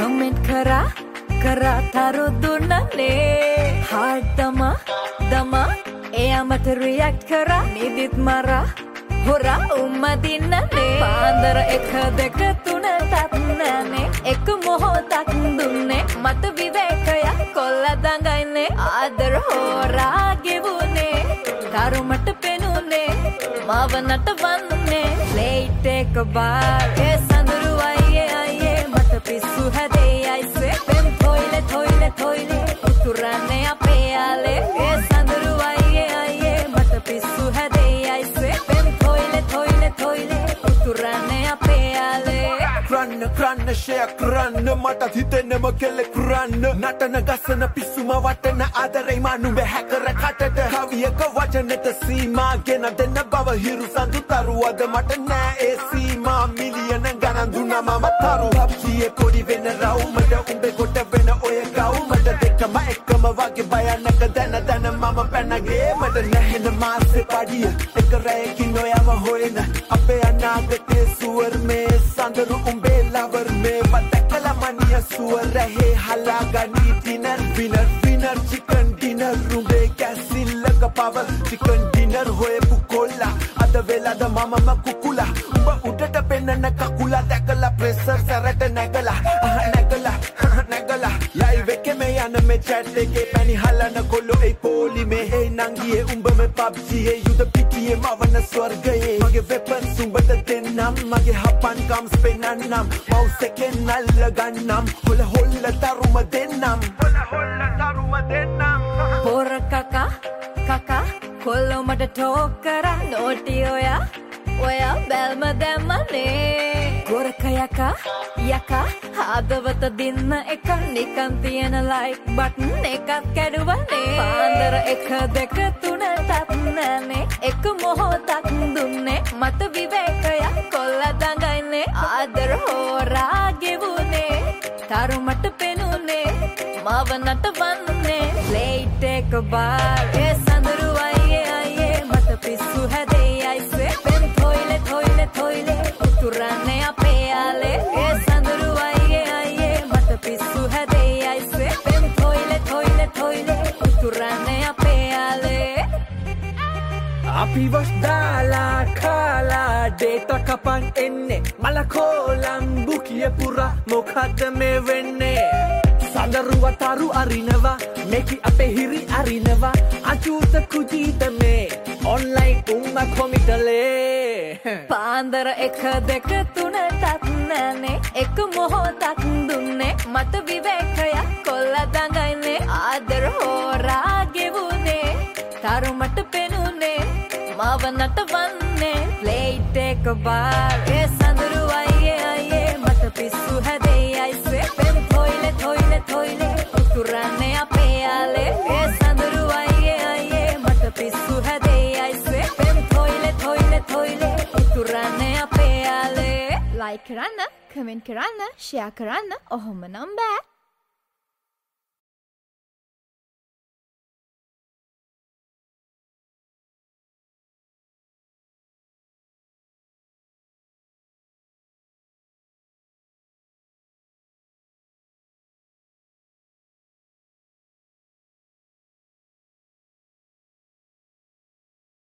comment කරා තරු දුන්නනේ heart දමා එයා මට රියැක්ට් කරා නිදිත් මරා හොරා උම්මදින්නනේ පාන්දර 1 2 3 නැනේ එක මොහොතක් දුන්නේ මට විවේකයක් කොල්ල දඟයිනේ ආදර හොරා ගෙවුනේ තරුමට පෙනුනේ මාව නටවන්නේ ලේට් එක බාර් ඒ සඳුරු අයියේ මට පිස්සු හැදේ අයිසේ පෙම් තොයිලේ උතුරන්නේ අපේ යාලේ ඒ සඳුරු අයියේ මට පිස්සු හැදේ අයිසේ පෙම් තොයිලේ උතුරන්නේ අපේ යාලේ කරන්න ෂෙයා කරන්න මට හිතෙන්නම කෙල්ලෙක් කරන්න නටන ගසන පිස්සුම වටන ආදරේ මනුඹ හැකර කටට කවියක වචනෙට සීමා ගෙන දෙන්න බව හිරු සඳු තරුවද මට නෑ ඒ සීමා මිලියන ගණන් දුන්නා මම තරු අප්සියේ කොඩි වෙන රවුමට උඹේ කොට වෙන ඔය ගවුමට දෙකම එකම වගේ බයන්නක දැන මම පැනගේ මට නැහෙන මාසේ පඩිය එක රැයකින් ඔයව හොයන අපේ අනාගතේ සුවර් මේ සඳරු උඹේ ලවර් මේ වදකලා මනිය සුවර් රැහේ හලාගනී ඩිනර් චිකන් ඩිනර් උඹේ කැසිල්ලක පවර් චිකන් ඩිනර් හොයපු කොල්ලා අද වෙලාද මමම කුකුලා උඹ උඩට පෙන්නන කකුලා දැකලා ප්‍රෙෂර් සැරට නැගලා ලයිව් එකේ මේ යන මේ chat එකේ පැණි හලන කොල්ලෝ ඒ පොලිමේ ඒ නංගියේ උඹ මේ PUBG ඒ යුද පිටියේ මවන ස්වර්ගයේ මගේ වෙපන්ස් උඹට දෙන්නම් මගේ හපන්කම් ස්පෙන්නන්නම් මවුස් එකෙන් නල්ල ගන්නම් හොල්ල තරුම දෙන්නම් පොර කකා කොල්ලෝ මට ටෝක් කරා නෝටි ඔයා බැල්ම දැම්මනේ ගොරක යකා හදවත දින්න එක නිකන් තියෙන ලයික් බටන් එකක් කැඩුවනේ පාන්දර 1 2 3 නැනේ එක මොහොතක් දුන්නේ මට විවේකයක් කොල්ල දඟයිනේ ආදර හොරා ගෙවුනේ තරුමට පෙනුනේ මාව නටවන්නේ ලේට් එක බාර් ඒ සඳරු අයියේ මට පිස්සු හැදේ අයිසේ පෙම් තොයිලේ උතුරන්නේ අපේ යාලේ ඒ සඳරු අයියේ මට පිස්සු හැදේ අයිසේ පෙම් තොයිලේ උතුරන්නේ අපේ යාලේ අපි වස් දාලා කාලා ඩේටා කපන් එන්නේ මලකෝලම්බු කියපුරා මොකද්ද මේ වෙන්නේ සඳරුව තරු අරිනවා මේකි අපේ හිරි අරිනවා අචූත කුජීත මේ ඔන්ලයින් උම්ම කොමිටලේ පාන්දර 1 2 3 නැනේ එක මොහොතක් දුන්නේ මට විවේකයක් කොල්ල දඟයිනේ ආදර හොරා ගෙවුනේ තරුමට පෙනුනේ මාව නටවන්නේ ලේට් එක බාර් ඒ සඳරු අයියේ මට පිස්සු හැදේ අයිසේ පෙම් තොයිලේ උතුරන්නේ අපේ යාලේ ඒ සඳරු අයියේ මට පිස්සු හැදේ අයිසේ පෙම් තොයිලේ උතුරන්නේ අපේ යාලේ ලයික් කරන්න කමෙන්ට් කරන්න ෂෙයා කරන්න ඔහොම නම් බෑ